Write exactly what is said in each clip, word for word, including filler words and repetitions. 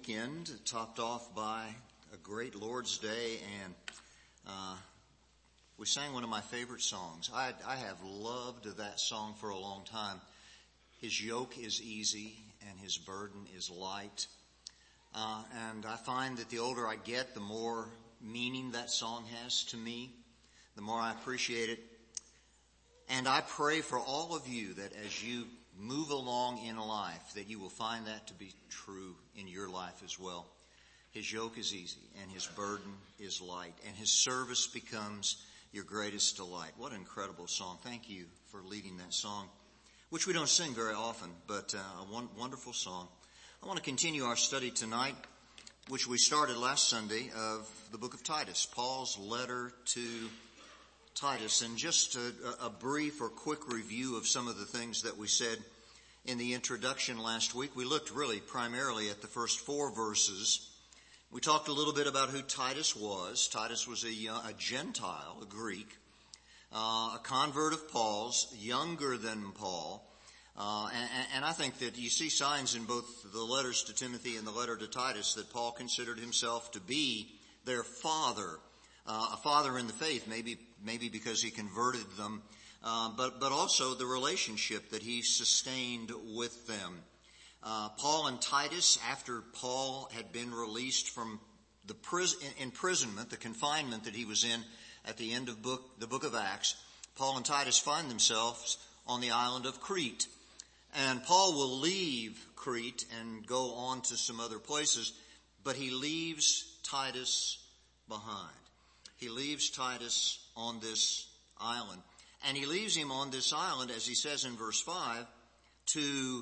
weekend, topped off by a great Lord's Day, and uh, we sang one of my favorite songs. I, I have loved that song for a long time. His yoke is easy and his burden is light. Uh, and I find that the older I get, the more meaning that song has to me, the more I appreciate it. And I pray for all of you that as you move along in life, that you will find that to be true in your life as well. His yoke is easy and his burden is light, and his service becomes your greatest delight. What an incredible song. Thank you for leading that song, which we don't sing very often, but uh, a one, wonderful song. I want to continue our study tonight, which we started last Sunday, of the book of Titus, Paul's letter to Titus. And just a, a brief or quick review of some of the things that we said in the introduction last week. We looked really primarily at the first four verses. We talked a little bit about who Titus was. Titus was a, a Gentile, a Greek, uh, a convert of Paul's, younger than Paul. Uh, and, and I think that you see signs in both the letters to Timothy and the letter to Titus that Paul considered himself to be their father, uh, a father in the faith, maybe maybe because he converted them, uh, but but also the relationship that he sustained with them. Uh, Paul and Titus, after Paul had been released from the pris- imprisonment, the confinement that he was in at the end of book the book of Acts, Paul and Titus find themselves on the island of Crete. And Paul will leave Crete and go on to some other places, but he leaves Titus behind. He leaves Titus on this island. And he leaves him on this island, as he says in verse five, to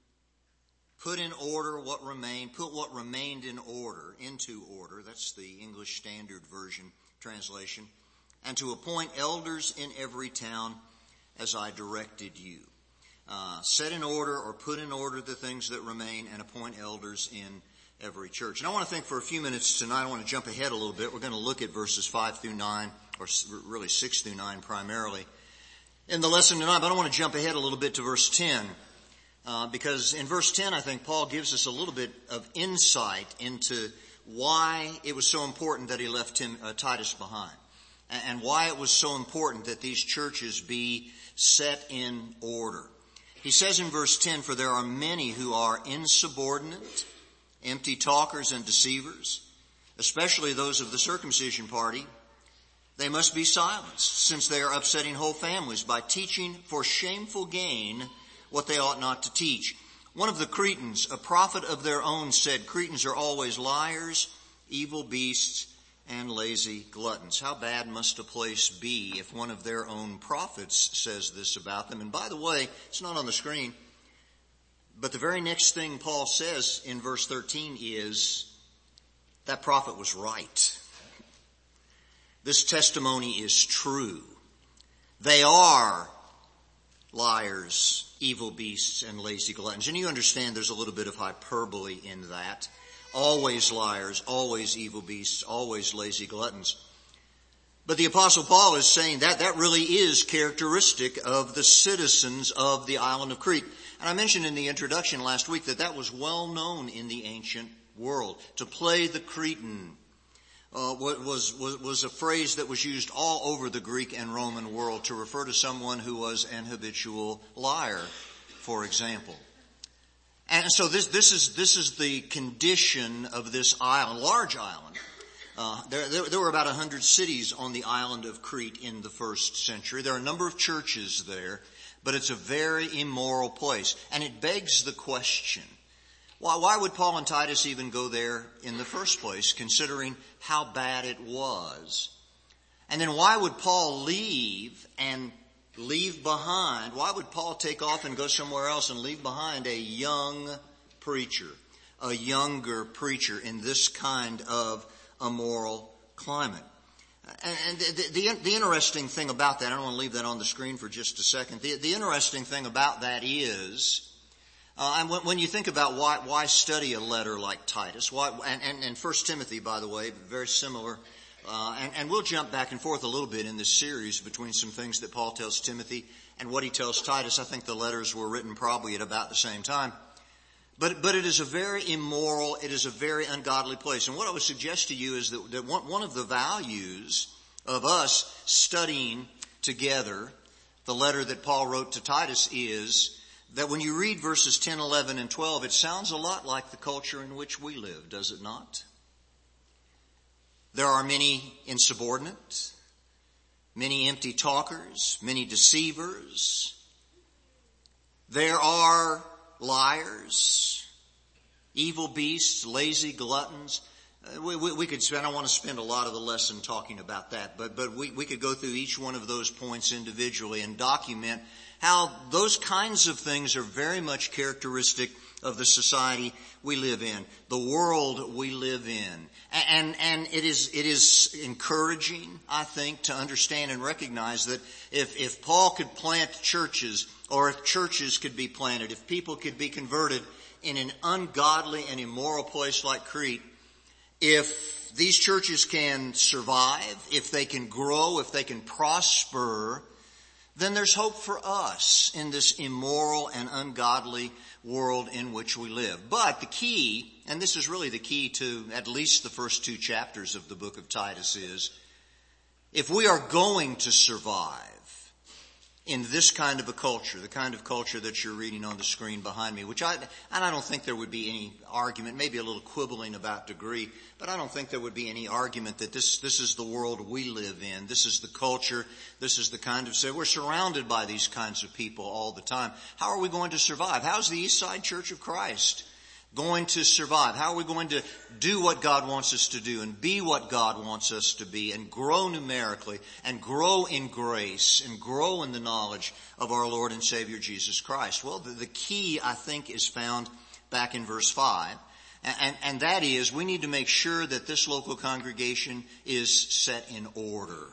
put in order what remained, put what remained in order, into order. That's the English Standard Version translation. And to appoint elders in every town as I directed you. Uh, set in order or put in order the things that remain and appoint elders in every church. And I want to think for a few minutes tonight. I want to jump ahead a little bit. We're going to look at verses five through nine, or really six through nine primarily in the lesson tonight. But I want to jump ahead a little bit to verse ten, uh, because in verse ten, I think Paul gives us a little bit of insight into why it was so important that he left him, uh, Titus behind, and, and why it was so important that these churches be set in order. He says in verse ten, for there are many who are insubordinate, empty talkers and deceivers, especially those of the circumcision party. They must be silenced, since they are upsetting whole families by teaching for shameful gain what they ought not to teach. One of the Cretans, a prophet of their own, said, Cretans are always liars, evil beasts, and lazy gluttons. How bad must a place be if one of their own prophets says this about them? And by the way, it's not on the screen, but the very next thing Paul says in verse thirteen is, that prophet was right. This testimony is true. They are liars, evil beasts, and lazy gluttons. And you understand there's a little bit of hyperbole in that. Always liars, always evil beasts, always lazy gluttons. But the Apostle Paul is saying that that really is characteristic of the citizens of the island of Crete. And I mentioned in the introduction last week that that was well known in the ancient world. To play the Cretan uh, was, was, was a phrase that was used all over the Greek and Roman world to refer to someone who was an habitual liar, for example. And so this, this is, this is the condition of this island, large island. Uh, there, there, there were about a hundred cities on the island of Crete in the first century. There are a number of churches there, but it's a very immoral place. And it begs the question, why, why would Paul and Titus even go there in the first place, considering how bad it was? And then why would Paul leave and leave behind, why would Paul take off and go somewhere else and leave behind a young preacher, a younger preacher in this kind of immoral climate? And the, the, the interesting thing about that, I don't want to leave that on the screen for just a second. The, the interesting thing about that is, uh, and when, when you think about why, why study a letter like Titus, why, and, and, and First Timothy, by the way, very similar. Uh, and, and we'll jump back and forth a little bit in this series between some things that Paul tells Timothy and what he tells Titus. I think the letters were written probably at about the same time. But, but it is a very immoral, it is a very ungodly place. And what I would suggest to you is that, that one, one of the values of us studying together the letter that Paul wrote to Titus is that when you read verses ten, eleven, and twelve, it sounds a lot like the culture in which we live, does it not? There are many insubordinate, many empty talkers, many deceivers. There are liars, evil beasts, lazy gluttons. Uh, we, we, we could spend, I don't want to spend a lot of the lesson talking about that, but, but we, we could go through each one of those points individually and document how those kinds of things are very much characteristic of the society we live in, the world we live in. And, and it is, it is encouraging, I think, to understand and recognize that if, if Paul could plant churches, or if churches could be planted, if people could be converted in an ungodly and immoral place like Crete, if these churches can survive, if they can grow, if they can prosper, then there's hope for us in this immoral and ungodly world in which we live. But the key, and this is really the key to at least the first two chapters of the book of Titus, is if we are going to survive in this kind of a culture, the kind of culture that you're reading on the screen behind me, which I, and I don't think there would be any argument, maybe a little quibbling about degree, but I don't think there would be any argument that this, this is the world we live in. This is the culture. This is the kind of, we're surrounded by these kinds of people all the time. How are we going to survive? How's the East Side Church of Christ going to survive? How are we going to do what God wants us to do and be what God wants us to be and grow numerically and grow in grace and grow in the knowledge of our Lord and Savior Jesus Christ? Well, the, the key, I think, is found back in verse five. And, and, and that is, we need to make sure that this local congregation is set in order.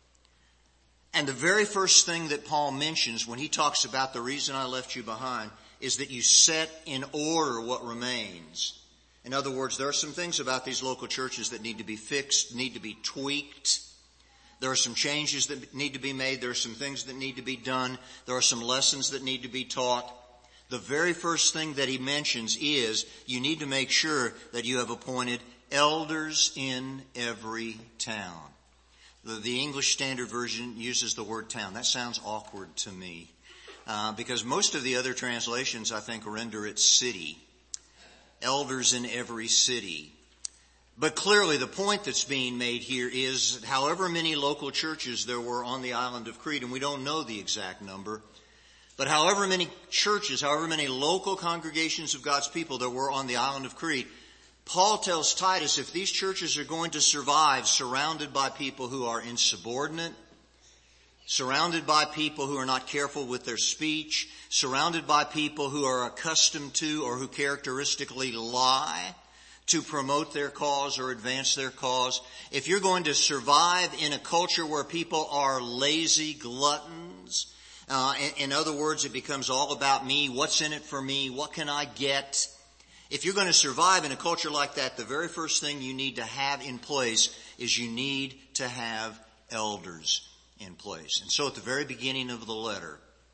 And the very first thing that Paul mentions when he talks about the reason I left you behind is that you set in order what remains. In other words, there are some things about these local churches that need to be fixed, need to be tweaked. There are some changes that need to be made. There are some things that need to be done. There are some lessons that need to be taught. The very first thing that he mentions is you need to make sure that you have appointed elders in every town. The, the English Standard Version uses the word town. That sounds awkward to me. Uh, because most of the other translations, I think, render it city. Elders in every city. But clearly the point that's being made here is however many local churches there were on the island of Crete, and we don't know the exact number, but however many churches, however many local congregations of God's people there were on the island of Crete, Paul tells Titus if these churches are going to survive surrounded by people who are insubordinate, surrounded by people who are not careful with their speech, surrounded by people who are accustomed to or who characteristically lie to promote their cause or advance their cause. If you're going to survive in a culture where people are lazy gluttons, uh, in, in other words, it becomes all about me, what's in it for me, what can I get? If you're going to survive in a culture like that, the very first thing you need to have in place is you need to have elders in place. And so at the very beginning of the letter,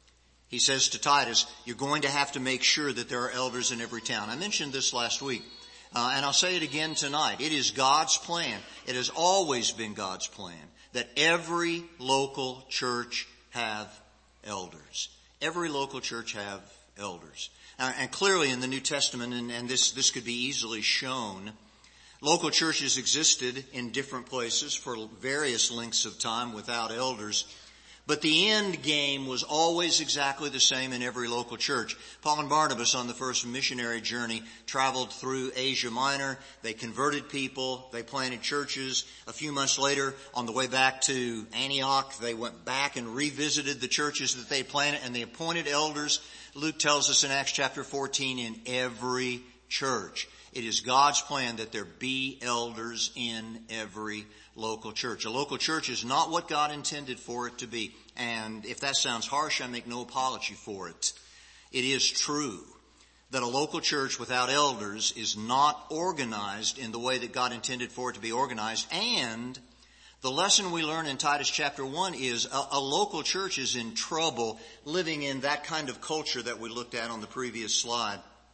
he says to Titus, you're going to have to make sure that there are elders in every town. I mentioned this last week, uh, and I'll say it again tonight. It is God's plan. It has always been God's plan that every local church have elders. Every local church have elders. Uh, and clearly in the New Testament, and, and this, this could be easily shown, local churches existed in different places for various lengths of time without elders. But the end game was always exactly the same in every local church. Paul and Barnabas on the first missionary journey traveled through Asia Minor. They converted people. They planted churches. A few months later, on the way back to Antioch, they went back and revisited the churches that they planted, and they appointed elders. Luke tells us in Acts chapter fourteen, in every church. It is God's plan that there be elders in every local church. A local church is not what God intended for it to be. And if that sounds harsh, I make no apology for it. It is true that a local church without elders is not organized in the way that God intended for it to be organized. And the lesson we learn in Titus chapter one is a, a local church is in trouble living in that kind of culture that we looked at on the previous slide,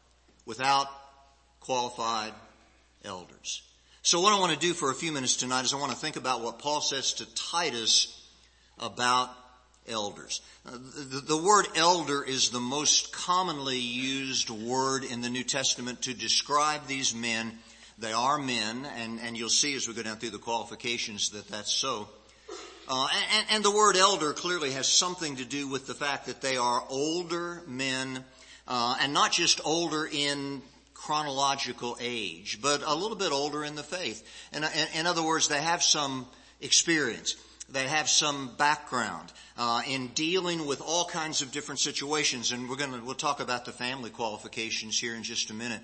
without qualified elders. So what I want to do for a few minutes tonight is I want to think about what Paul says to Titus about elders. Uh, the, the word elder is the most commonly used word in the New Testament to describe these men. They are men, and, and you'll see as we go down through the qualifications that that's so. Uh, and, and the word elder clearly has something to do with the fact that they are older men, uh, and not just older in chronological age, but a little bit older in the faith. And in, in other words, they have some experience. They have some background uh, in dealing with all kinds of different situations, and we're going to we'll talk about the family qualifications here in just a minute,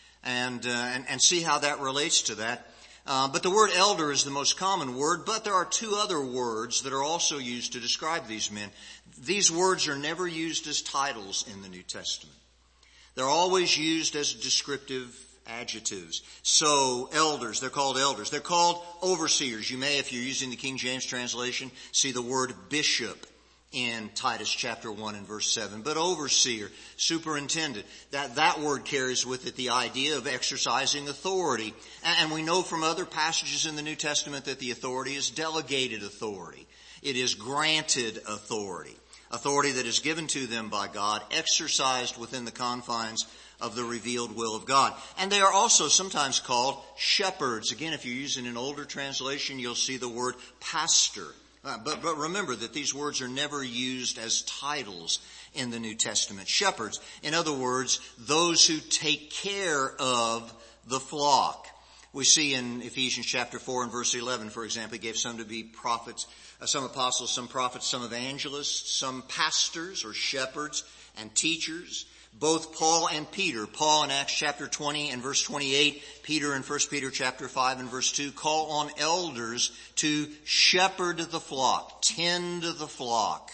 and uh, and, and see how that relates to that. Uh, but the word elder is the most common word, but there are two other words that are also used to describe these men. These words are never used as titles in the New Testament. They're always used as descriptive adjectives. So elders, they're called elders. They're called overseers. You may, if you're using the King James translation, see the word bishop in Titus chapter one and verse seven. But overseer, superintendent, that, that word carries with it the idea of exercising authority. And we know from other passages in the New Testament that the authority is delegated authority. It is granted authority. Authority that is given to them by God, exercised within the confines of the revealed will of God. And they are also sometimes called shepherds. Again, if you're using an older translation, you'll see the word pastor. Uh, but, but remember that these words are never used as titles in the New Testament. Shepherds, in other words, those who take care of the flock. We see in Ephesians chapter four and verse eleven, for example, he gave some to be prophets, uh, some apostles, some prophets, some evangelists, some pastors or shepherds and teachers. Both Paul and Peter, Paul in Acts chapter twenty and verse twenty-eight, Peter in First Peter chapter five and verse two, call on elders to shepherd the flock, tend the flock,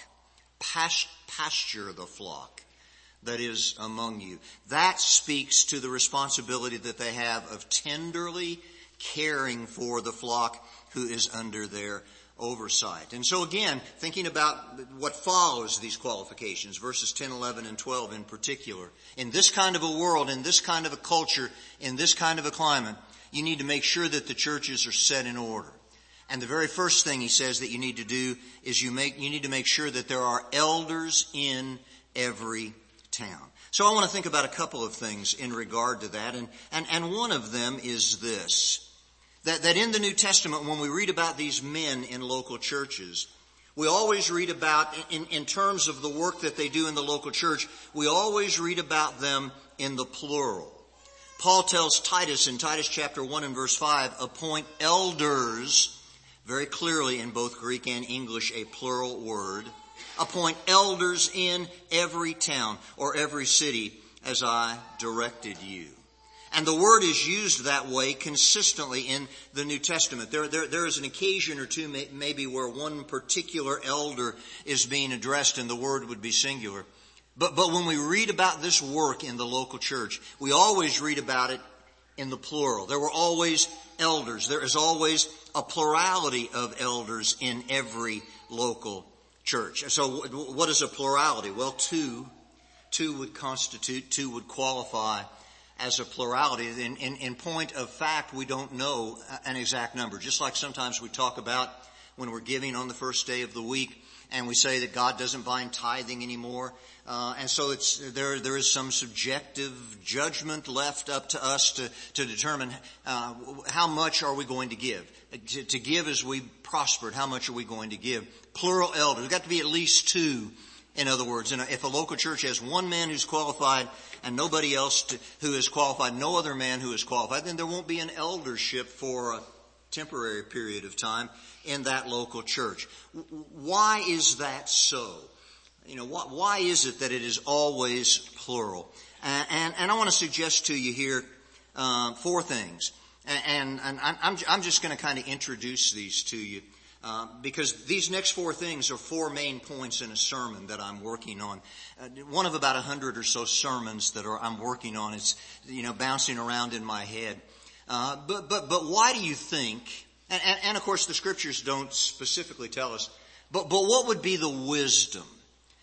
pasture the flock that is among you. That speaks to the responsibility that they have of tenderly caring for the flock who is under their oversight. And so again, thinking about what follows these qualifications, verses ten, eleven, and twelve in particular, in this kind of a world, in this kind of a culture, in this kind of a climate, you need to make sure that the churches are set in order. And the very first thing he says that you need to do is you make, you need to make sure that there are elders in every town. So I want to think about a couple of things in regard to that, and, and, and one of them is this. That, that in the New Testament, when we read about these men in local churches, we always read about, in, in terms of the work that they do in the local church, we always read about them in the plural. Paul tells Titus in Titus chapter one and verse five, appoint elders, very clearly in both Greek and English, a plural word, appoint elders in every town or every city as I directed you. And the word is used that way consistently in the New Testament. There, there, there is an occasion or two may, maybe where one particular elder is being addressed and the word would be singular. But, but when we read about this work in the local church, we always read about it in the plural. There were always elders. There is always a plurality of elders in every local church. So what is a plurality? Well, two, two would constitute, two would qualify as a plurality. In, in, in point of fact, we don't know an exact number. Just like sometimes we talk about when we're giving on the first day of the week, and we say that God doesn't bind tithing anymore. Uh, and so it's, there, there is some subjective judgment left up to us to, to determine, uh, how much are we going to give? To, to give as we prospered, how much are we going to give? Plural elders. There's got to be at least two, in other words. And if a local church has one man who's qualified and nobody else to, who is qualified, no other man who is qualified, then there won't be an eldership for a temporary period of time in that local church. Why is that so? You know, why, why is it that it is always plural? And, and, and I want to suggest to you here uh, four things. And, and, and I'm, I'm just going to kind of introduce these to you uh, because these next four things are four main points in a sermon that I'm working on. Uh, one of about a hundred or so sermons that are I'm working on. It's, you know, bouncing around in my head. Uh, but, but, but why do you think, and, and, and of course the scriptures don't specifically tell us, but, but what would be the wisdom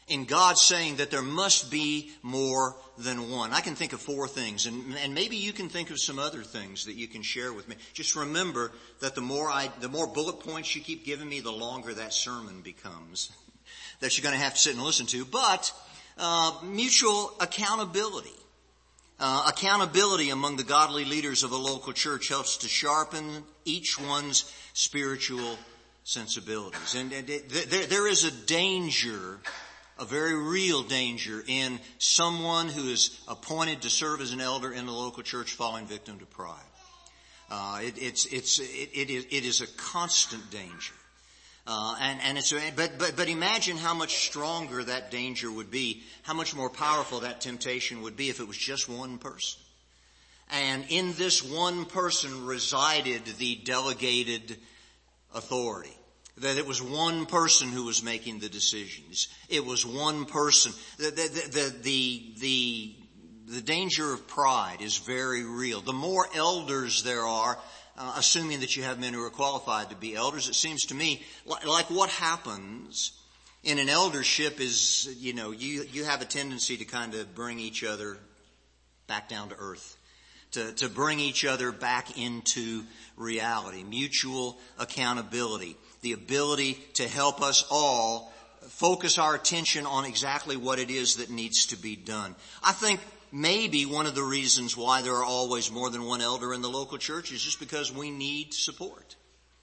in God saying that there must be more than one. I can think of four things, and, and maybe you can think of some other things that you can share with me. Just remember that the more I, the more bullet points you keep giving me, the longer that sermon becomes that you're going to have to sit and listen to. But uh, mutual accountability. Uh, accountability among the godly leaders of a local church helps to sharpen each one's spiritual sensibilities. And, and it, there, there is a danger, a very real danger, in someone who is appointed to serve as an elder in the local church falling victim to pride. Uh, it, it's, it's, it, it, is, it is a constant danger. Uh, and, and it's, but, but, but imagine how much stronger that danger would be, how much more powerful that temptation would be if it was just one person. And in this one person resided the delegated authority. That it was one person who was making the decisions. It was one person. The, the, the, the, the, the danger of pride is very real. The more elders there are, Uh, assuming that you have men who are qualified to be elders, it seems to me like, like what happens in an eldership is, you know, you, you have a tendency to kind of bring each other back down to earth, to, to bring each other back into reality, mutual accountability, the ability to help us all focus our attention on exactly what it is that needs to be done. I think maybe one of the reasons why there are always more than one elder in the local church is just because we need support.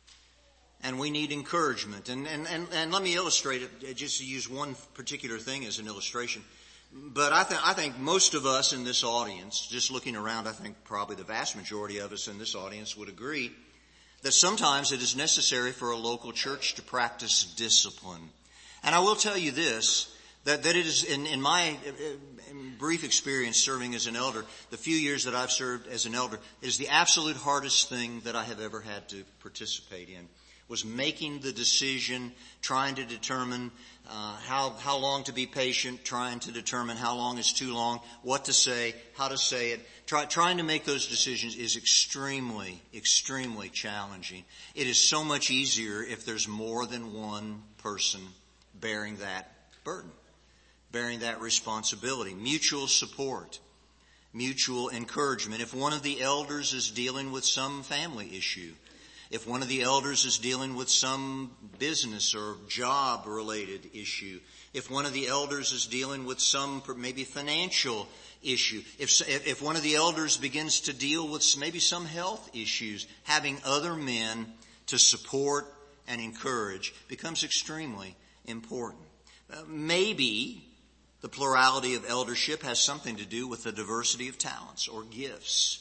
And we need encouragement. And, and, and, and let me illustrate it, just to use one particular thing as an illustration. But I, th- I think most of us in this audience, just looking around, I think probably the vast majority of us in this audience would agree that sometimes it is necessary for a local church to practice discipline. And I will tell you this, that, that it is, in, in my in brief experience serving as an elder, the few years that I've served as an elder, it is the absolute hardest thing that I have ever had to participate in, was making the decision, trying to determine uh, how, how long to be patient, trying to determine how long is too long, what to say, how to say it. Try, trying to make those decisions is extremely, extremely challenging. It is so much easier if there's more than one person bearing that burden, bearing that responsibility. Mutual support, mutual encouragement. If one of the elders is dealing with some family issue, if one of the elders is dealing with some business or job related issue, if one of the elders is dealing with some maybe financial issue, if if one of the elders begins to deal with maybe some health issues, having other men to support and encourage becomes extremely important. Uh, maybe the plurality of eldership has something to do with the diversity of talents or gifts.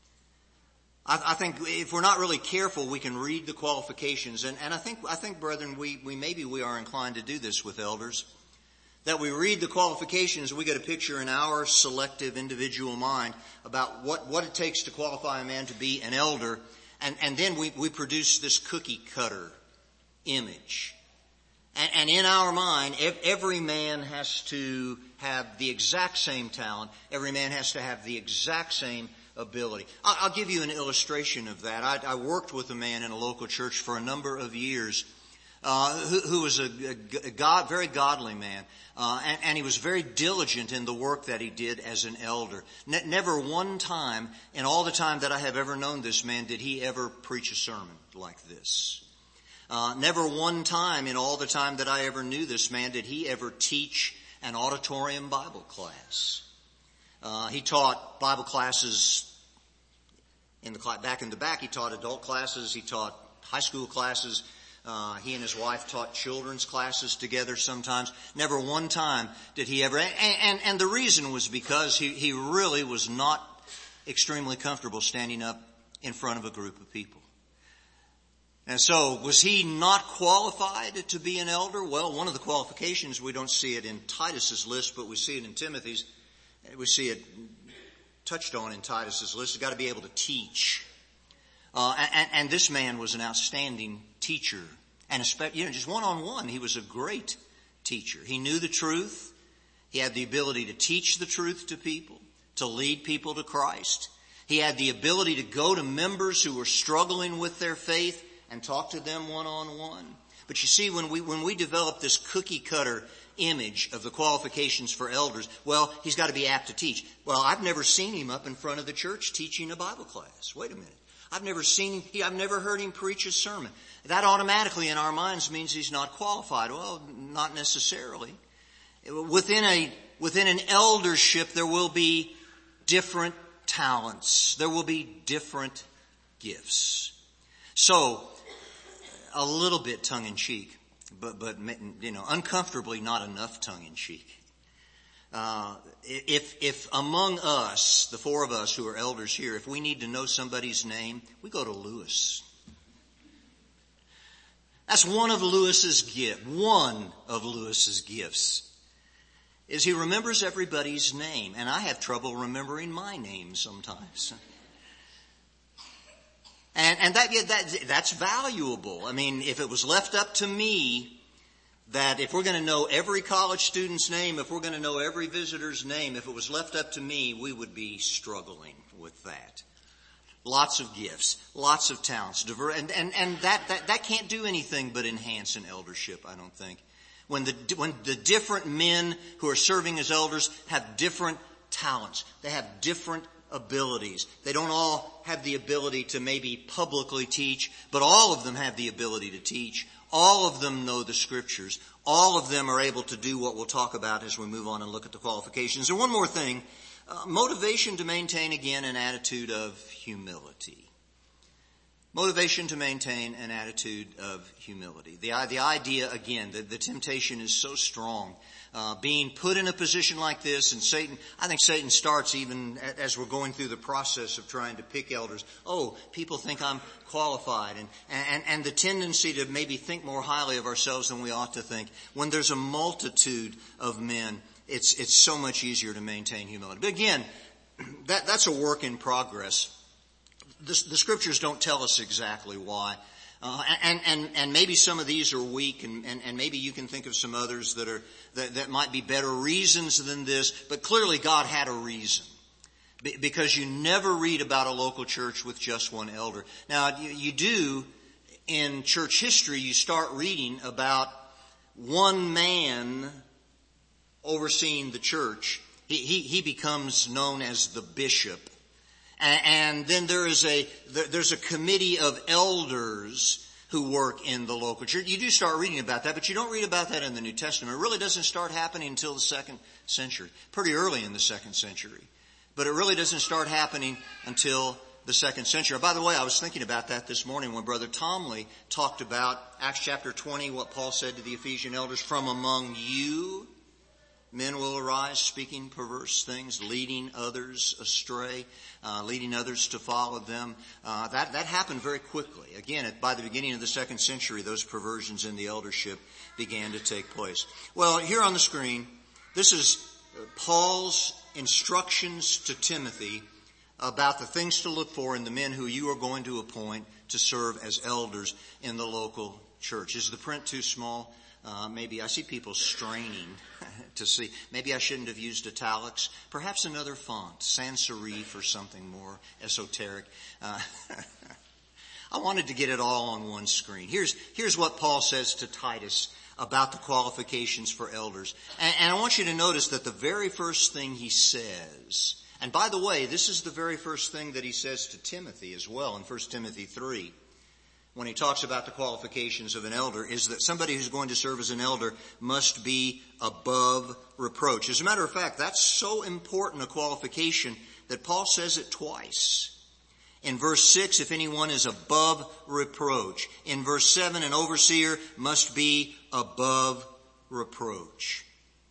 I, I think if we're not really careful, we can read the qualifications, and, and I think, I think, brethren, we, we maybe we are inclined to do this with elders, that we read the qualifications, we get a picture in our selective individual mind about what, what it takes to qualify a man to be an elder, and, and then we, we produce this cookie cutter image. And, and in our mind, every man has to have the exact same talent. Every man has to have the exact same ability. I'll give you an illustration of that. I, I worked with a man in a local church for a number of years uh, who, who was a, a, a God, very godly man. Uh, and, and he was very diligent in the work that he did as an elder. Ne- never one time in all the time that I have ever known this man did he ever preach a sermon like this. Uh, never one time in all the time that I ever knew this man did he ever teach an auditorium Bible class. Uh, he taught Bible classes in the back in the back. He taught adult classes. He taught high school classes. Uh, he and his wife taught children's classes together sometimes. Never one time did he ever, and, and, and the reason was because he, he really was not extremely comfortable standing up in front of a group of people. And so, was he not qualified to be an elder? Well, one of the qualifications, we don't see it in Titus's list, but we see it in Timothy's. We see it touched on in Titus's list. You've got to be able to teach. Uh, and, and this man was an outstanding teacher. And you know, just one-on-one, he was a great teacher. He knew the truth. He had the ability to teach the truth to people, to lead people to Christ. He had the ability to go to members who were struggling with their faith and talk to them one-on-one. But you see, when we when we develop this cookie-cutter image of the qualifications for elders. Well, he's got to be apt to teach. Well, I've never seen him up in front of the church teaching a Bible class. Wait a minute. I've never seen him, I've never heard him preach a sermon. That automatically in our minds means he's not qualified. Well, not necessarily. Within a, within an eldership, there will be different talents. There will be different gifts. So, a little bit tongue-in-cheek, but, but, you know, uncomfortably not enough tongue-in-cheek. Uh, if, if among us, the four of us who are elders here, if we need to know somebody's name, we go to Lewis. That's one of Lewis's gifts. One of Lewis's gifts is he remembers everybody's name, and I have trouble remembering my name sometimes. And, and that, that, that's valuable. I mean, if it was left up to me, that if we're going to know every college student's name, if we're going to know every visitor's name, if it was left up to me, we would be struggling with that. Lots of gifts, lots of talents, diver- and, and, and that, that, that can't do anything but enhance an eldership, I don't think. When the, when the different men who are serving as elders have different talents, they have different abilities. They don't all have the ability to maybe publicly teach, but all of them have the ability to teach. All of them know the scriptures. All of them are able to do what we'll talk about as we move on and look at the qualifications. And one more thing, uh, motivation to maintain again an attitude of humility. Motivation to maintain an attitude of humility. The, the idea, again, that the temptation is so strong. Uh, being put in a position like this, and Satan, I think Satan starts even as we're going through the process of trying to pick elders. Oh, people think I'm qualified, and, and, and the tendency to maybe think more highly of ourselves than we ought to think. When there's a multitude of men, it's, it's so much easier to maintain humility. But again, that, that's a work in progress. The, the scriptures don't tell us exactly why. Uh, and, and, and maybe some of these are weak, and, and, and maybe you can think of some others that are, that, that might be better reasons than this, but clearly God had a reason. Be, because you never read about a local church with just one elder. Now, you, you do, in church history, you start reading about one man overseeing the church. He, he, he becomes known as the bishop. And then there is a, there's a committee of elders who work in the local church. You do start reading about that, but you don't read about that in the New Testament. It really doesn't start happening until the second century. Pretty early in the second century. But it really doesn't start happening until the second century. By the way, I was thinking about that this morning when Brother Tomley talked about Acts chapter twenty, what Paul said to the Ephesian elders, from among you men will arise speaking perverse things, leading others astray, uh, leading others to follow them. Uh, that, that happened very quickly. Again, at, by the beginning of the second century, those perversions in the eldership began to take place. Well, here on the screen, this is Paul's instructions to Timothy about the things to look for in the men who you are going to appoint to serve as elders in the local church. Is the print too small? Uh, maybe I see people straining to see. Maybe I shouldn't have used italics. Perhaps another font, sans serif or something more esoteric. Uh, I wanted to get it all on one screen. Here's, here's what Paul says to Titus about the qualifications for elders. And, and I want you to notice that the very first thing he says, and by the way, this is the very first thing that he says to Timothy as well in First Timothy three. When he talks about the qualifications of an elder, is that somebody who's going to serve as an elder must be above reproach. As a matter of fact, that's so important a qualification that Paul says it twice. In verse six, if anyone is above reproach. In verse seven, an overseer must be above reproach.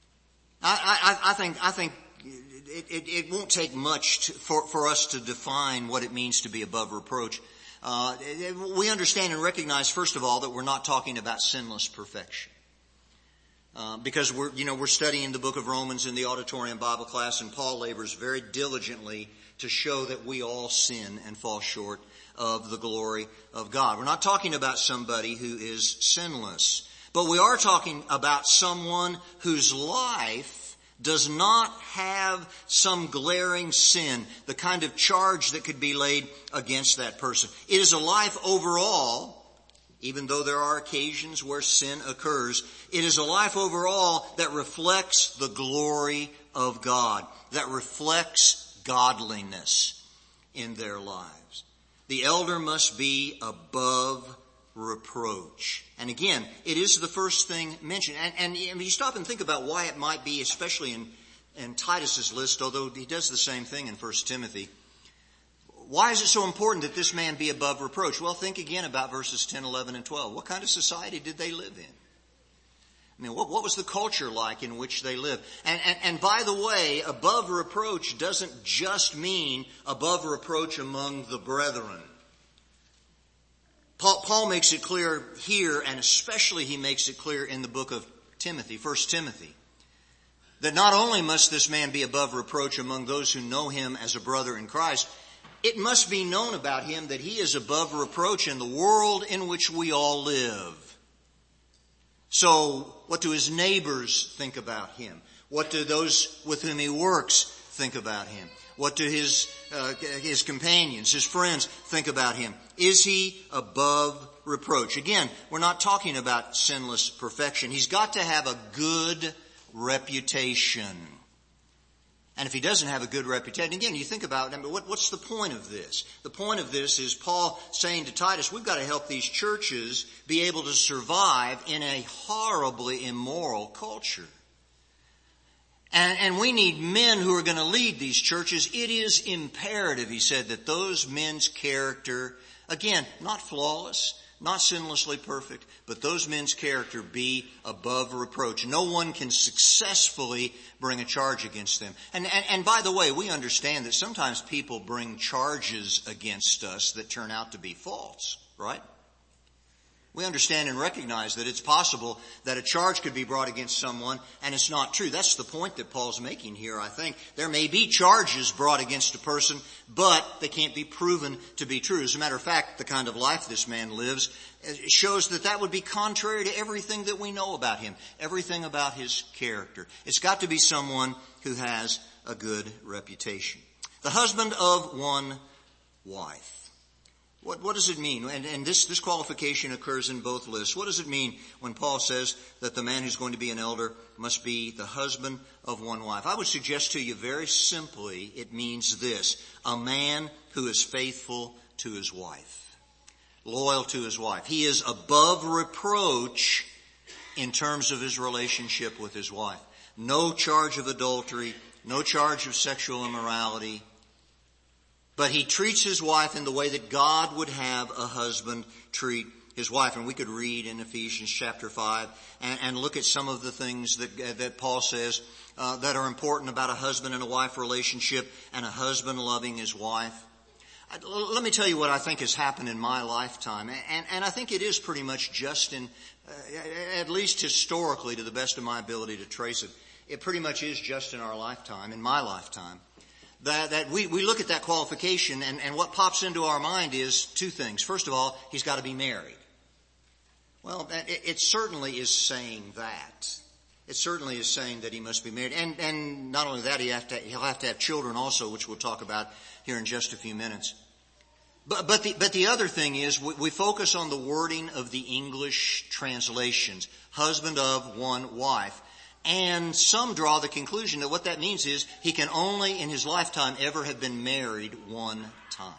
I, I, I think, I think it, it, it won't take much to, for, for us to define what it means to be above reproach. Uh, we understand and recognize, first of all, that we're not talking about sinless perfection. Uh, because we're, you know, we're studying the book of Romans in the auditorium Bible class, and Paul labors very diligently to show that we all sin and fall short of the glory of God. We're not talking about somebody who is sinless, but we are talking about someone whose life does not have some glaring sin, the kind of charge that could be laid against that person. It is a life overall even though there are occasions where sin occurs. It is a life overall that reflects the glory of God, that reflects godliness in their lives. The elder must be above reproach. And again, it is the first thing mentioned. And, and, and you stop and think about why it might be, especially in, in Titus's list, although he does the same thing in First Timothy. Why is it so important that this man be above reproach? Well, think again about verses ten, eleven, and twelve. What kind of society did they live in? I mean, what, what was the culture like in which they lived? And, and, and by the way, above reproach doesn't just mean above reproach among the brethren. Paul, Paul makes it clear here, and especially he makes it clear in the book of Timothy, First Timothy, that not only must this man be above reproach among those who know him as a brother in Christ, it must be known about him that he is above reproach in the world in which we all live. So, what do his neighbors think about him? What do those with whom he works think about him? What do his uh, his companions, his friends think about him? Is he above reproach? Again, we're not talking about sinless perfection. He's got to have a good reputation. And if he doesn't have a good reputation, again, you think about, I mean, what, what's the point of this? The point of this is Paul saying to Titus, we've got to help these churches be able to survive in a horribly immoral culture. And, and we need men who are going to lead these churches. It is imperative, he said, that those men's character, again, not flawless, not sinlessly perfect, but those men's character be above reproach. No one can successfully bring a charge against them. And, and, and by the way, we understand that sometimes people bring charges against us that turn out to be false, right? We understand and recognize that it's possible that a charge could be brought against someone and it's not true. That's the point that Paul's making here, I think. There may be charges brought against a person, but they can't be proven to be true. As a matter of fact, the kind of life this man lives shows that that would be contrary to everything that we know about him, everything about his character. It's got to be someone who has a good reputation. The husband of one wife. What, what does it mean? And, and this, this qualification occurs in both lists. What does it mean when Paul says that the man who's going to be an elder must be the husband of one wife? I would suggest to you very simply, it means this: a man who is faithful to his wife, loyal to his wife. He is above reproach in terms of his relationship with his wife. No charge of adultery, no charge of sexual immorality. But he treats his wife in the way that God would have a husband treat his wife. And we could read in Ephesians chapter five and, and look at some of the things that, that Paul says uh, that are important about a husband and a wife relationship and a husband loving his wife. I, let me tell you what I think has happened in my lifetime. And, and I think it is pretty much just in, uh, at least historically, to the best of my ability to trace it, it pretty much is just in our lifetime, in my lifetime. That, that we, we look at that qualification and, and what pops into our mind is two things. First of all, he's got to be married. Well, it, it certainly is saying that. It certainly is saying that he must be married. And, and not only that, he have to, he'll have to have children also, which we'll talk about here in just a few minutes. But, but, the, but the other thing is we, we focus on the wording of the English translations. Husband of one wife. And some draw the conclusion that what that means is he can only in his lifetime ever have been married one time.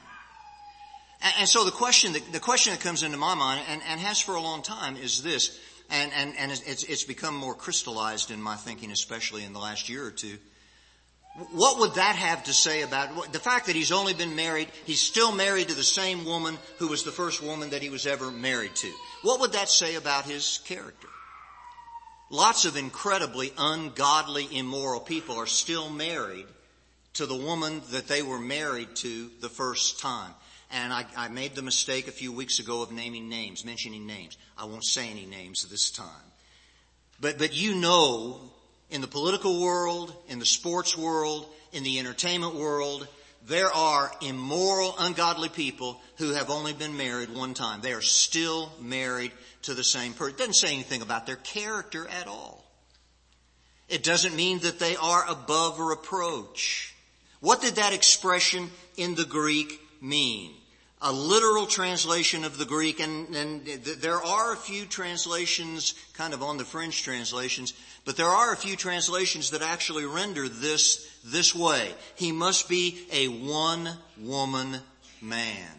And, and so the question that, the question that comes into my mind, and, and has for a long time, is this, and, and, and it's, it's become more crystallized in my thinking, especially in the last year or two. What would that have to say about the fact that he's only been married, he's still married to the same woman who was the first woman that he was ever married to? What would that say about his character? Lots of incredibly ungodly, immoral people are still married to the woman that they were married to the first time. And I, I made the mistake a few weeks ago of naming names, mentioning names. I won't say any names this time. But, but you know, in the political world, in the sports world, in the entertainment world, there are immoral, ungodly people who have only been married one time. They are still married to the same person. It doesn't say anything about their character at all. It doesn't mean that they are above reproach. What did that expression in the Greek mean? a literal translation of the Greek, and, and there are a few translations kind of on the fringe translations, but there are a few translations that actually render this this way. He must be a one-woman man.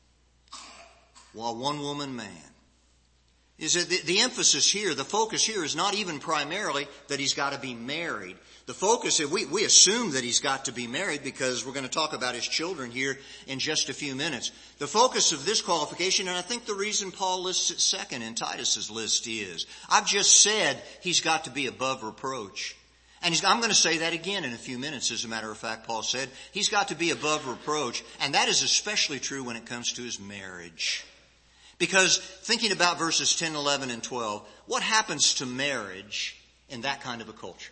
Well, one-woman man. Is that the, the emphasis here, the focus here is not even primarily that he's got to be married. The focus, we, we assume that he's got to be married because we're going to talk about his children here in just a few minutes. The focus of this qualification, and I think the reason Paul lists it second in Titus's list is, I've just said he's got to be above reproach. And he's, I'm going to say that again in a few minutes, as a matter of fact, Paul said. He's got to be above reproach, and that is especially true when it comes to his marriage. Because thinking about verses ten, eleven, and twelve, what happens to marriage in that kind of a culture?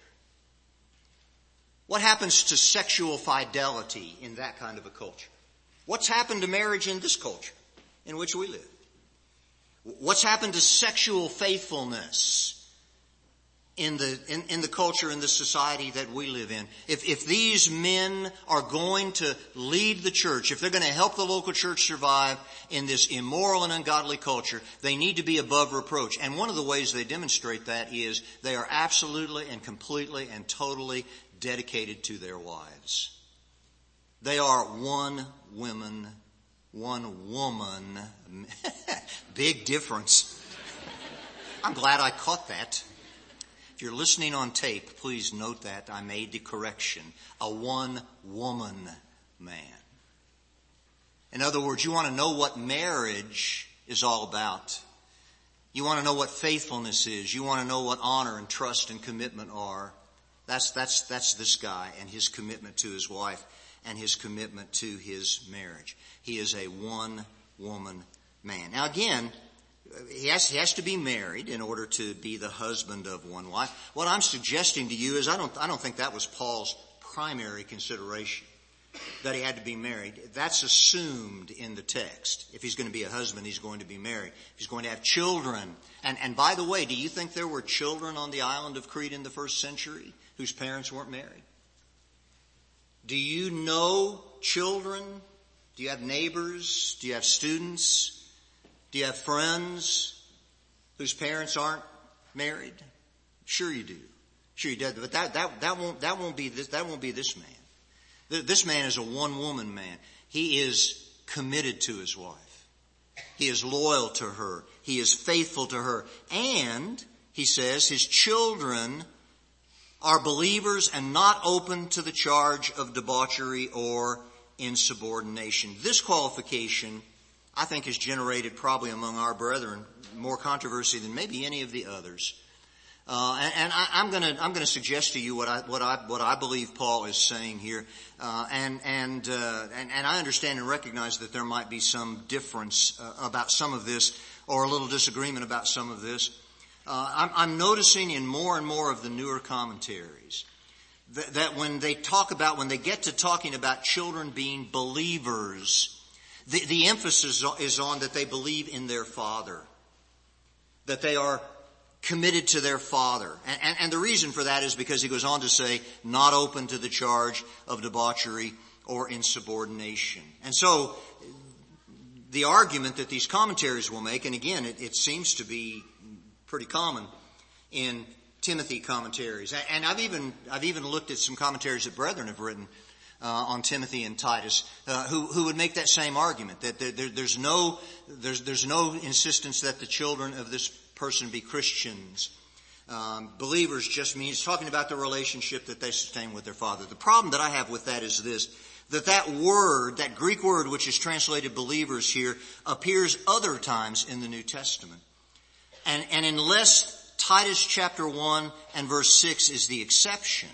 What happens to sexual fidelity in that kind of a culture? What's happened to marriage in this culture in which we live? What's happened to sexual faithfulness in the in, in the culture, in the society that we live in? If if these men are going to lead the church, if they're going to help the local church survive in this immoral and ungodly culture, they need to be above reproach. And one of the ways they demonstrate that is they are absolutely and completely and totally dedicated to their wives. They are one woman, one woman. Big difference. I'm glad I caught that. If you're listening on tape, please note that I made the correction. A one-woman man. In other words, you want to know what marriage is all about. You want to know what faithfulness is. You want to know what honor and trust and commitment are. That's, that's, that's this guy and his commitment to his wife and his commitment to his marriage. He is a one-woman man. Now again, He has, he has to be married in order to be the husband of one wife. What I'm suggesting to you is I don't, I don't think that was Paul's primary consideration, that he had to be married. That's assumed in the text. If he's going to be a husband, he's going to be married. If he's going to have children. And, and by the way, do you think there were children on the island of Crete in the first century whose parents weren't married? Do you know children? Do you have neighbors? Do you have students? Do you have friends whose parents aren't married? Sure you do. Sure you do. But that, that, that won't, that won't be this, that won't be this man. This man is a one-woman man. He is committed to his wife. He is loyal to her. He is faithful to her. And, he says, his children are believers and not open to the charge of debauchery or insubordination. This qualification, I think, has generated probably among our brethren more controversy than maybe any of the others. Uh, and, and I, I'm going to I'm going to suggest to you what I what I what I believe Paul is saying here, uh, and and, uh, and and I understand and recognize that there might be some difference uh, about some of this, or a little disagreement about some of this. Uh, I'm, I'm noticing in more and more of the newer commentaries that, that when they talk about when they get to talking about children being believers, The, the emphasis is on that they believe in their father, that they are committed to their father. And, and, and the reason for that is because he goes on to say, not open to the charge of debauchery or insubordination. And so the argument that these commentaries will make, and again, it, it seems to be pretty common in Timothy commentaries. And I've even, I've even looked at some commentaries that brethren have written Uh, on Timothy and Titus, uh, who, who would make that same argument, that there, there, there's no, there's, there's no insistence that the children of this person be Christians. Um, believers just means talking about the relationship that they sustain with their father. The problem that I have with that is this, that that word, that Greek word which is translated believers here, appears other times in the New Testament. And, and unless Titus chapter one and verse six is the exception,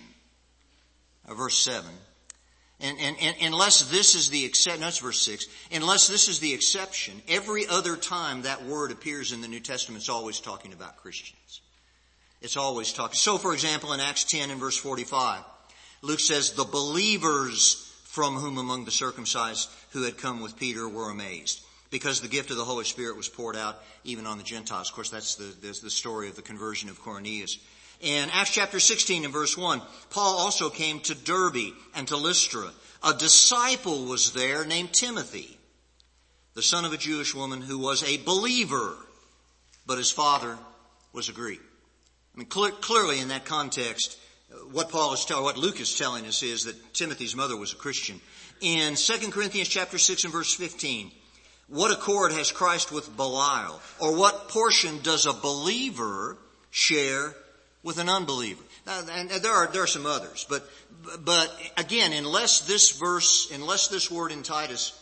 or verse seven, And, and, and unless this is the exception, no, that's verse six, unless this is the exception, every other time that word appears in the New Testament, it's always talking about Christians. It's always talking. So, for example, in Acts ten and verse forty-five, Luke says, the believers from whom among the circumcised who had come with Peter were amazed, because the gift of the Holy Spirit was poured out even on the Gentiles. Of course, that's the, the, the story of the conversion of Cornelius. In Acts chapter sixteen and verse one, Paul also came to Derbe and to Lystra. A disciple was there named Timothy. the son of a Jewish woman who was a believer, but his father was a Greek. I mean, cl- clearly in that context, what Paul is telling, what Luke is telling us is that Timothy's mother was a Christian. In Second Corinthians chapter six and verse fifteen, what accord has Christ with Belial? Or what portion does a believer share with an unbeliever? Now, and there are, there are some others, but, but again, unless this verse, unless this word in Titus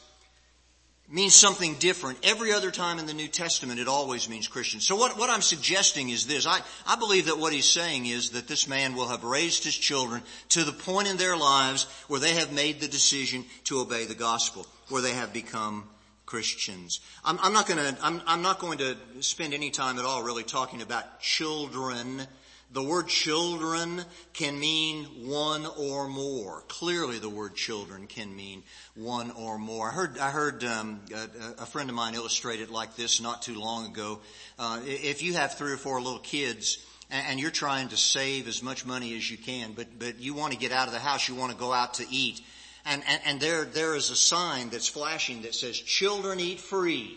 means something different, every other time in the New Testament it always means Christian. So what, what I'm suggesting is this. I, I believe that what he's saying is that this man will have raised his children to the point in their lives where they have made the decision to obey the gospel, where they have become Christians. I'm, I'm not going to, I'm, I'm not going to spend any time at all really talking about children. The word children can mean one or more. Clearly the word children can mean one or more. I heard, I heard um, a, a friend of mine illustrate it like this not too long ago. Uh, if you have three or four little kids and, and you're trying to save as much money as you can, but, but you want to get out of the house, you want to go out to eat, and, and, and there, there is a sign that's flashing that says, children eat free.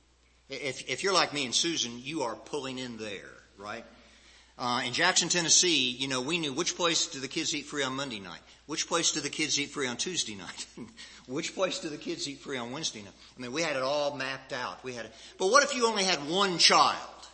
If, if you're like me and Susan, you are pulling in there, right? Uh, in Jackson, Tennessee, you know, we knew which place do the kids eat free on Monday night, which place do the kids eat free on Tuesday night, which place do the kids eat free on Wednesday night. I mean, we had it all mapped out. We had it. But what if you only had one child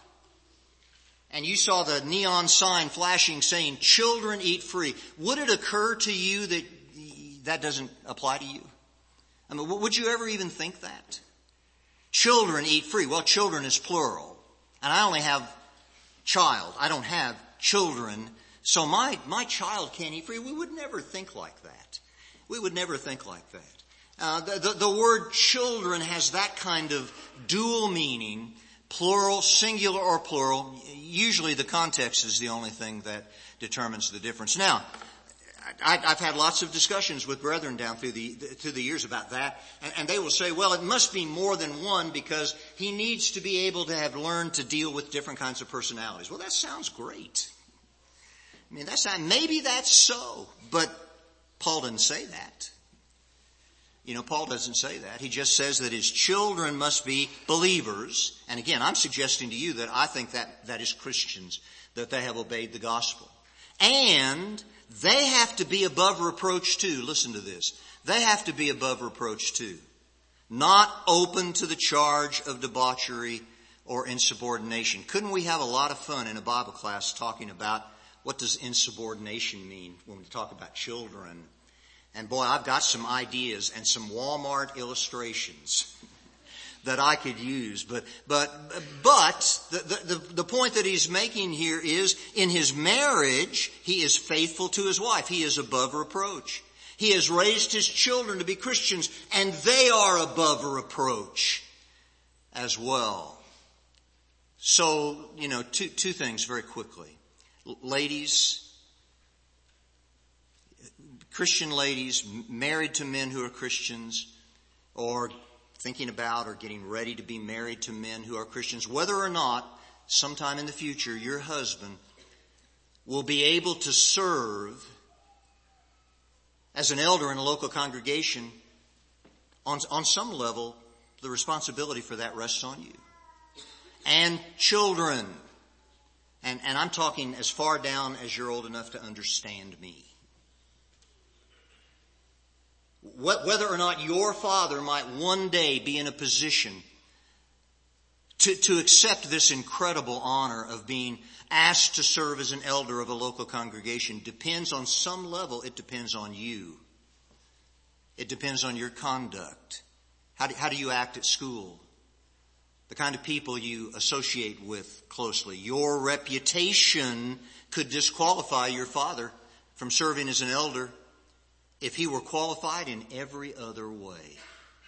and you saw the neon sign flashing saying, children eat free? Would it occur to you that that doesn't apply to you? I mean, would you ever even think that? Children eat free. Well, children is plural. And I only have child. I don't have children. So my, my child can't eat free. We would never think like that. We would never think like that. Uh, the, the, the word children has that kind of dual meaning, plural, singular or plural. Usually the context is the only thing that determines the difference. Now, I, I've had lots of discussions with brethren down through the through the years about that, and, and they will say, well, it must be more than one because he needs to be able to have learned to deal with different kinds of personalities. Well, that sounds great. I mean, that's not, maybe that's so, but Paul didn't say that. You know, Paul doesn't say that. He just says that his children must be believers. And again, I'm suggesting to you that I think that that is Christians, that they have obeyed the gospel. And they have to be above reproach too. Listen to this. They have to be above reproach too. Not open to the charge of debauchery or insubordination. Couldn't we have a lot of fun in a Bible class talking about what does insubordination mean when we talk about children? And boy, I've got some ideas and some Walmart illustrations that I could use. But, but, but the, the, the point that he's making here is in his marriage, he is faithful to his wife. He is above reproach. He has raised his children to be Christians, and they are above reproach as well. So, you know, two, two things very quickly. Ladies, Christian ladies married to men who are Christians, or thinking about or getting ready to be married to men who are Christians, whether or not sometime in the future your husband will be able to serve as an elder in a local congregation, on, on some level, the responsibility for that rests on you. And children. And, and I'm talking as far down as you're old enough to understand me. Whether or not your father might one day be in a position to, to accept this incredible honor of being asked to serve as an elder of a local congregation depends on some level. It depends on you. It depends on your conduct. How do, how do you act at school? The kind of people you associate with closely. Your reputation could disqualify your father from serving as an elder if he were qualified in every other way.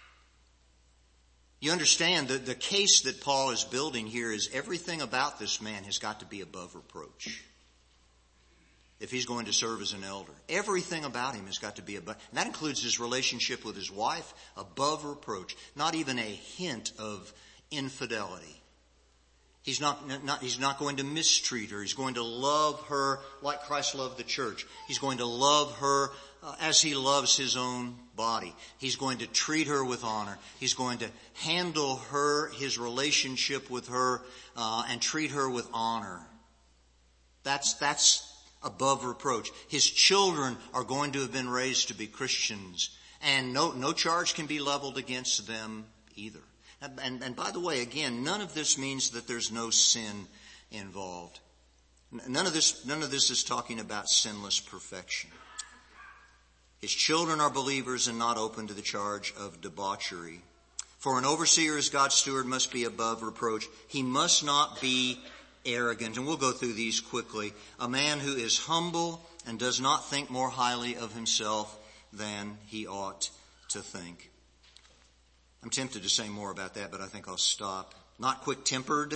You understand that the case that Paul is building here is everything about this man has got to be above reproach if he's going to serve as an elder. Everything about him has got to be above. And that includes his relationship with his wife, above reproach. Not even a hint of infidelity. He's not, not, he's not going to mistreat her. He's going to love her like Christ loved the church. He's going to love her uh, as he loves his own body. He's going to treat her with honor. He's going to handle her, his relationship with her, uh, and treat her with honor. That's, that's above reproach. His children are going to have been raised to be Christians, and no, no charge can be leveled against them either. And, and by the way, again, none of this means that there's no sin involved. None of this, none of this is talking about sinless perfection. His children are believers and not open to the charge of debauchery. For an overseer as God's steward must be above reproach. He must not be arrogant. And we'll go through these quickly. A man who is humble and does not think more highly of himself than he ought to think. I'm tempted to say more about that, but I think I'll stop. Not quick-tempered.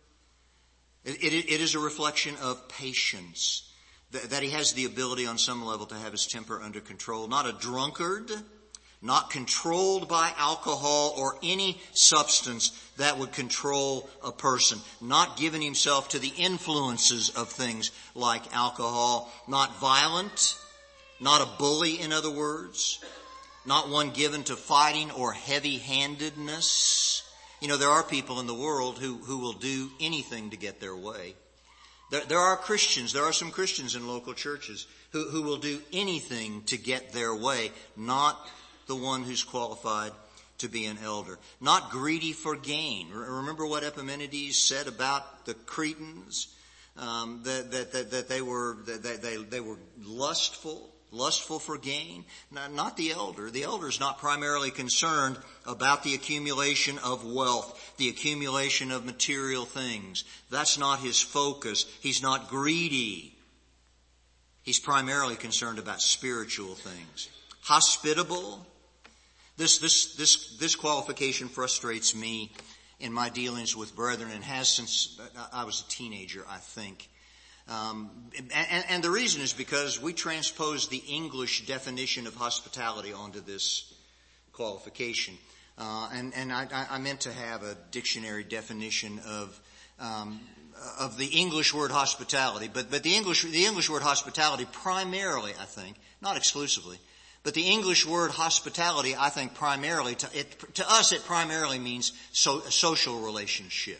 It, it, it is a reflection of patience. That, that he has the ability on some level to have his temper under control. Not a drunkard. Not controlled by alcohol or any substance that would control a person. Not giving himself to the influences of things like alcohol. Not violent. Not a bully, in other words. Not one given to fighting or heavy-handedness. You know, there are people in the world who, who will do anything to get their way. There, there are Christians, there are some Christians in local churches who, who will do anything to get their way. Not the one who's qualified to be an elder. Not greedy for gain. Remember what Epimenides said about the Cretans? Um, that, that, that, that they were, that they, they were lustful. Lustful for gain? Not the elder. The elder is not primarily concerned about the accumulation of wealth, the accumulation of material things. That's not his focus. He's not greedy. He's primarily concerned about spiritual things. Hospitable. This, this, this, this qualification frustrates me in my dealings with brethren and has since I was a teenager, I think. Um, and, and the reason is because we transpose the English definition of hospitality onto this qualification. Uh, and, and I, I meant to have a dictionary definition of, um, of the English word hospitality. But, but the English, the English word hospitality primarily, I think, not exclusively, but the English word hospitality, I think primarily, to, it, to us it primarily means so, a social relationship.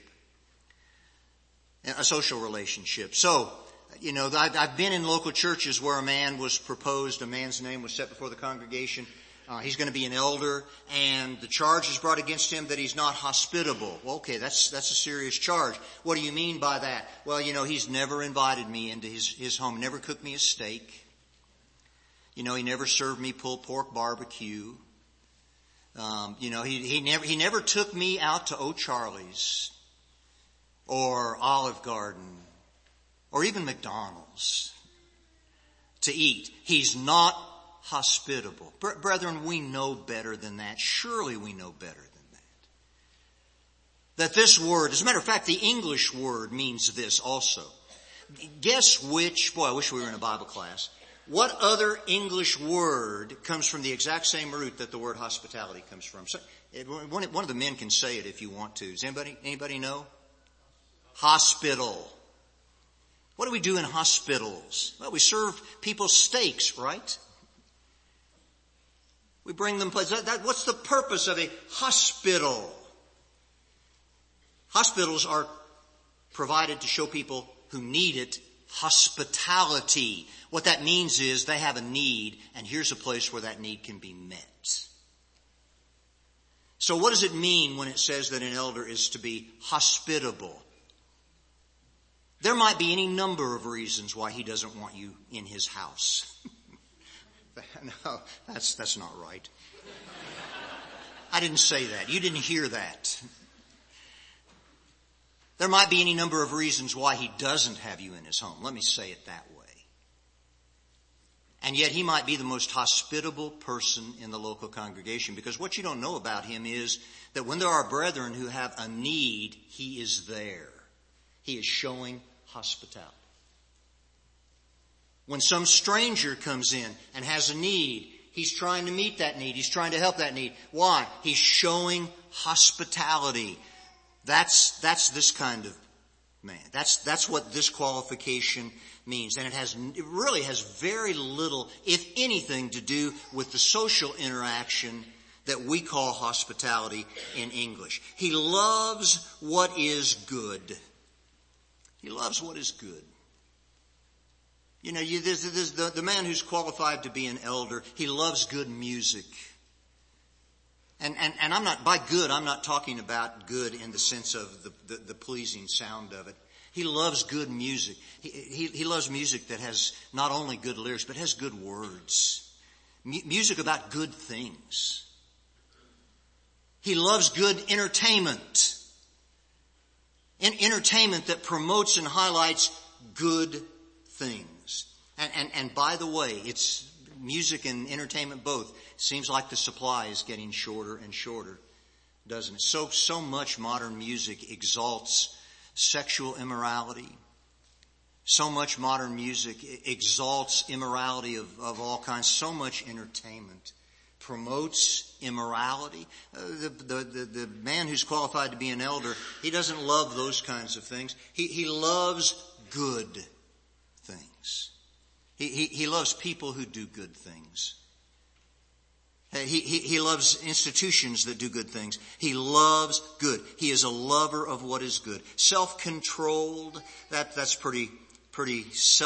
A social relationship. So, you know, I've, I've been in local churches where a man was proposed, a man's name was set before the congregation. Uh, he's going to be an elder, and the charge is brought against him that he's not hospitable. Well, okay, that's that's a serious charge. What do you mean by that? Well, you know, he's never invited me into his, his home, never cooked me a steak. You know, he never served me pulled pork barbecue. Um, you know, he, he never he never took me out to O'Charlie's or Olive Garden, or even McDonald's to eat. He's not hospitable. Brethren, we know better than that. Surely we know better than that. That this word, as a matter of fact, the English word means this also. Guess which, boy, I wish we were in a Bible class. What other English word comes from the exact same root that the word hospitality comes from? So, one of the men can say it if you want to. Does anybody, anybody know? Hospital. What do we do in hospitals? Well, we serve people steaks, right? We bring them places. That, that, what's the purpose of a hospital? Hospitals are provided to show people who need it hospitality. What that means is they have a need, and here's a place where that need can be met. So what does it mean when it says that an elder is to be hospitable? There might be any number of reasons why he doesn't want you in his house. No, that's, that's not right. I didn't say that. You didn't hear that. There might be any number of reasons why he doesn't have you in his home. Let me say it that way. And yet he might be the most hospitable person in the local congregation, because what you don't know about him is that when there are brethren who have a need, he is there. He is showing hospitality. When some stranger comes in and has a need, he's trying to meet that need. He's trying to help that need. Why? He's showing hospitality. That's, that's this kind of man. That's, that's what this qualification means. And it has, it really has very little, if anything, to do with the social interaction that we call hospitality in English. He loves what is good. He loves what is good. You know, you, there's, there's the, the man who's qualified to be an elder, he loves good music. And, and, and I'm not, by good, I'm not talking about good in the sense of the, the, the pleasing sound of it. He loves good music. He, he, he loves music that has not only good lyrics, but has good words. M- music about good things. He loves good entertainment. In, entertainment that promotes and highlights good things. And, and, and by the way, it's music and entertainment both. Seems like the supply is getting shorter and shorter, doesn't it? So, so much modern music exalts sexual immorality. So much modern music exalts immorality of, of all kinds. So much entertainment promotes immorality. Uh, the, the, the, the man who's qualified to be an elder, he doesn't love those kinds of things. He, he loves good things. He, he, he loves people who do good things. He, he, he loves institutions that do good things. He loves good. He is a lover of what is good. Self-controlled, that, that's pretty, pretty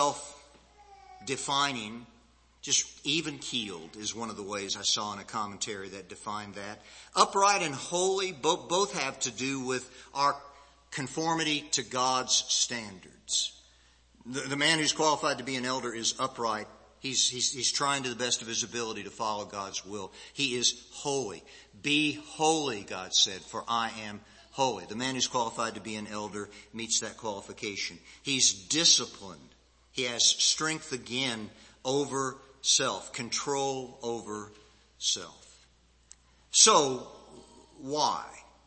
self-defining. Just even-keeled is one of the ways I saw in a commentary that defined that. Upright and holy, both, both have to do with our conformity to God's standards. The, the man who's qualified to be an elder is upright. He's, he's, he's trying to the best of his ability to follow God's will. He is holy. Be holy, God said, for I am holy. The man who's qualified to be an elder meets that qualification. He's disciplined. He has strength again over self, control over self. So, why?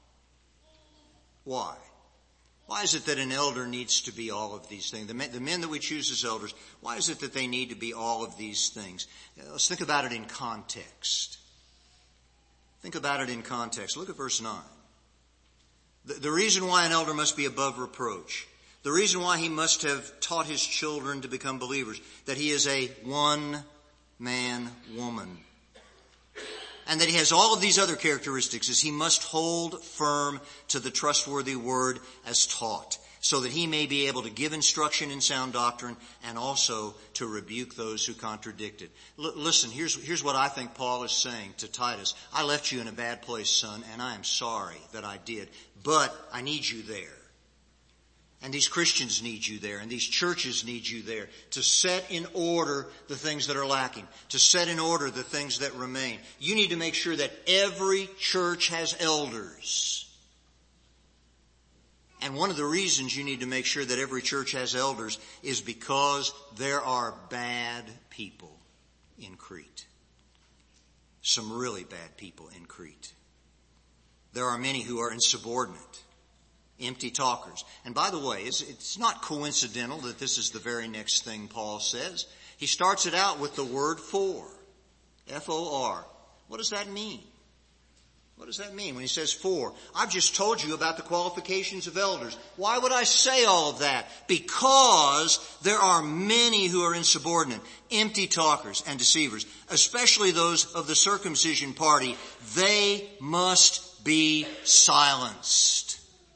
Why? Why is it that an elder needs to be all of these things? The men, the men that we choose as elders, why is it that they need to be all of these things? Let's think about it in context. Think about it in context. Look at verse nine. The, the reason why an elder must be above reproach, the reason why he must have taught his children to become believers, that he is a one-man woman. And that he has all of these other characteristics is he must hold firm to the trustworthy word as taught, so that he may be able to give instruction in sound doctrine and also to rebuke those who contradict it. L- listen, here's, here's what I think Paul is saying to Titus. I left you in a bad place, son, and I am sorry that I did, but I need you there. And these Christians need you there, and these churches need you there to set in order the things that are lacking, to set in order the things that remain. You need to make sure that every church has elders. And one of the reasons you need to make sure that every church has elders is because there are bad people in Crete. Some really bad people in Crete. There are many who are insubordinate. Empty talkers. And by the way, it's, it's not coincidental that this is the very next thing Paul says. He starts it out with the word for. F O R. What does that mean? What does that mean when he says for? I've just told you about the qualifications of elders. Why would I say all of that? Because there are many who are insubordinate, empty talkers and deceivers, especially those of the circumcision party. They must be silenced,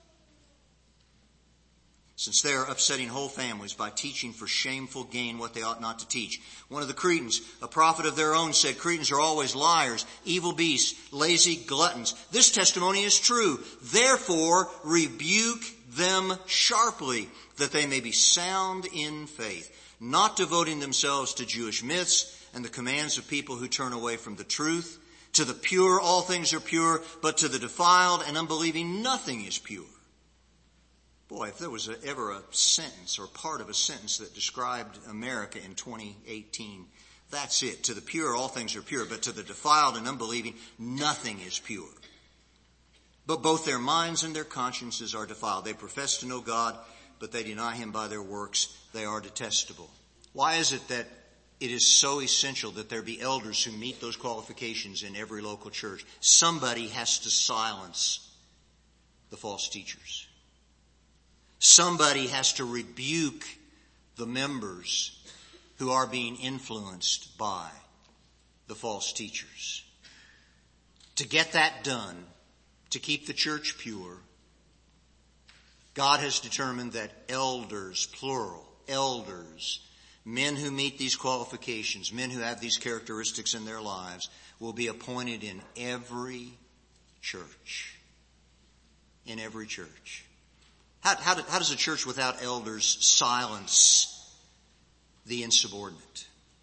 since they are upsetting whole families by teaching for shameful gain what they ought not to teach. One of the Cretans, a prophet of their own, said, Cretans are always liars, evil beasts, lazy gluttons. This testimony is true. Therefore, rebuke them sharply, that they may be sound in faith, not devoting themselves to Jewish myths and the commands of people who turn away from the truth. To the pure, all things are pure, but to the defiled and unbelieving, nothing is pure. Boy, if there was a, ever a sentence or part of a sentence that described America in twenty eighteen, that's it. To the pure, all things are pure, but to the defiled and unbelieving, nothing is pure. But both their minds and their consciences are defiled. They profess to know God, but they deny him by their works. They are detestable. Why is it that it is so essential that there be elders who meet those qualifications in every local church? Somebody has to silence the false teachers. Somebody has to rebuke the members who are being influenced by the false teachers. To get that done, to keep the church pure, God has determined that elders, plural, elders, men who meet these qualifications, men who have these characteristics in their lives, will be appointed in every church. In every church. How, how, do, how does a church without elders silence the insubordinate?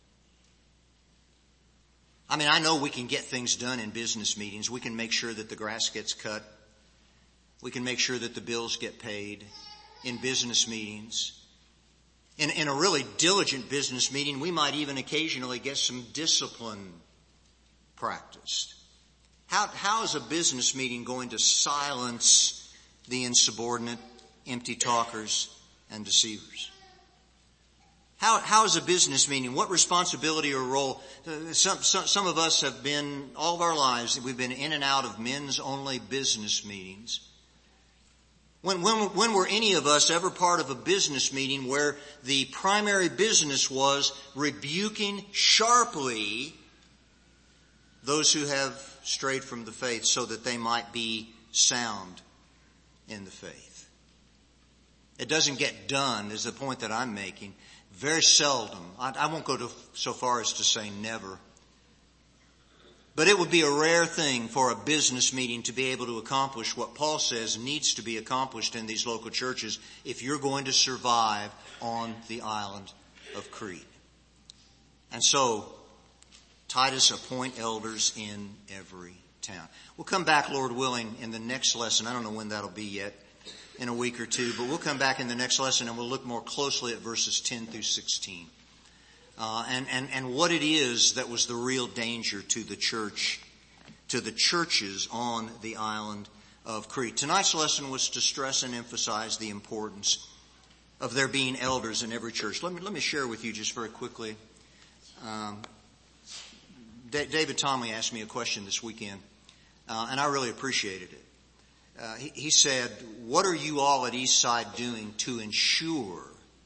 I mean, I know we can get things done in business meetings. We can make sure that the grass gets cut. We can make sure that the bills get paid in business meetings. In, in a really diligent business meeting, we might even occasionally get some discipline practiced. How, how is a business meeting going to silence the insubordinate, empty talkers, and deceivers? How, how is a business meeting? What responsibility or role? Some, some, some of us have been, all of our lives, we've been in and out of men's only business meetings. When, when, when were any of us ever part of a business meeting where the primary business was rebuking sharply those who have strayed from the faith so that they might be sound in the faith? It doesn't get done, is the point that I'm making. Very seldom. I, I won't go to, so far as to say never. But it would be a rare thing for a business meeting to be able to accomplish what Paul says needs to be accomplished in these local churches if you're going to survive on the island of Crete. And so, Titus, appoint elders in every town. We'll come back, Lord willing, in the next lesson. I don't know when that'll be yet, in a week or two, but we'll come back in the next lesson and we'll look more closely at verses ten through sixteen. Uh, and, and, and what it is that was the real danger to the church, to the churches on the island of Crete. Tonight's lesson was to stress and emphasize the importance of there being elders in every church. Let me, let me share with you just very quickly. Um, D- David Tomley asked me a question this weekend, uh, and I really appreciated it. Uh, he, he said, what are you all at Eastside doing to ensure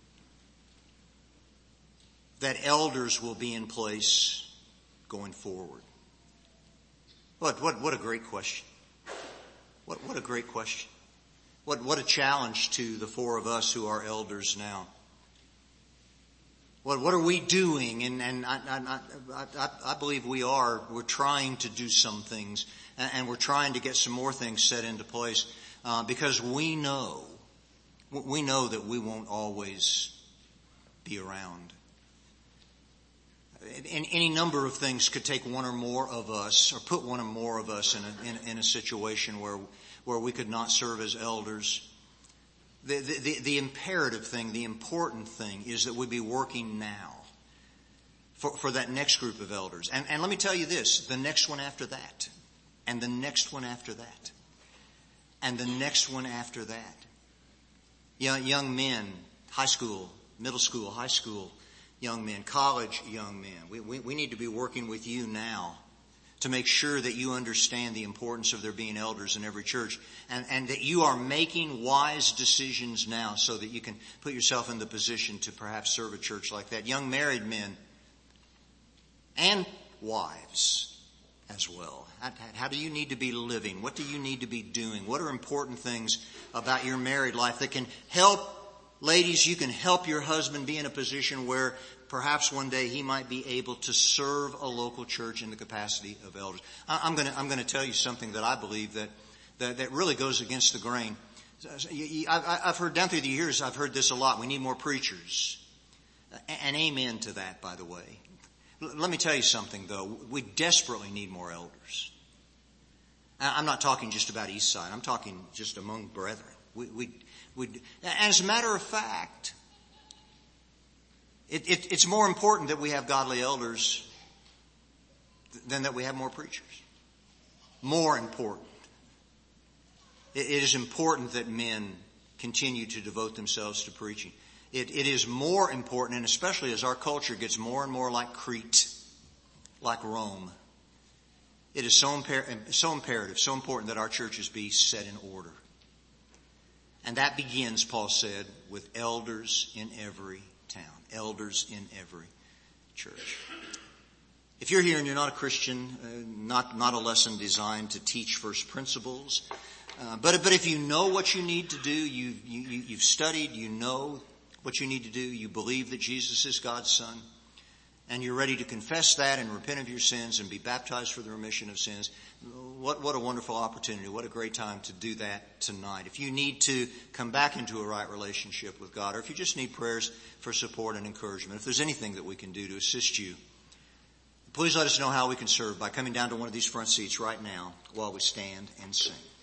that elders will be in place going forward? What, what, what a great question. What, what a great question. What, what a challenge to the four of us who are elders now. What, what are we doing? And, and I, I, I, I believe we are. We're trying to do some things, and we're trying to get some more things set into place, uh, because we know, we know that we won't always be around. And any number of things could take one or more of us, or put one or more of us in a, in, in a situation where where we could not serve as elders. The, the, the imperative thing, the important thing, is that we be working now for, for that next group of elders. And, and let me tell you this, the next one after that, and the next one after that, and the next one after that. Young, young men, high school, middle school, high school, young men, college young men. We, we, we need to be working with you now to make sure that you understand the importance of there being elders in every church, and, and that you are making wise decisions now so that you can put yourself in the position to perhaps serve a church like that. Young married men and wives as well. How, how do you need to be living? What do you need to be doing? What are important things about your married life that can help, ladies, you can help your husband be in a position where perhaps one day he might be able to serve a local church in the capacity of elders. I'm going to, I'm going to tell you something that I believe that, that, that really goes against the grain. I've heard down through the years, I've heard this a lot. We need more preachers. And amen to that, by the way. Let me tell you something, though. We desperately need more elders. I'm not talking just about Eastside. I'm talking just among brethren. We, we, we, and as a matter of fact, It, it, it's more important that we have godly elders than that we have more preachers. More important. It, it is important that men continue to devote themselves to preaching. It, it is more important, and especially as our culture gets more and more like Crete, like Rome, it is so, imper- so imperative, so important that our churches be set in order. And that begins, Paul said, with elders in every town, elders in every church. If you're here and you're not a Christian, uh, not, not a lesson designed to teach first principles, uh, but, but if you know what you need to do, you, you, you've studied, you know what you need to do, you believe that Jesus is God's Son, and you're ready to confess that and repent of your sins and be baptized for the remission of sins, what, what a wonderful opportunity. What a great time to do that tonight. If you need to come back into a right relationship with God, or if you just need prayers for support and encouragement, if there's anything that we can do to assist you, please let us know how we can serve by coming down to one of these front seats right now while we stand and sing.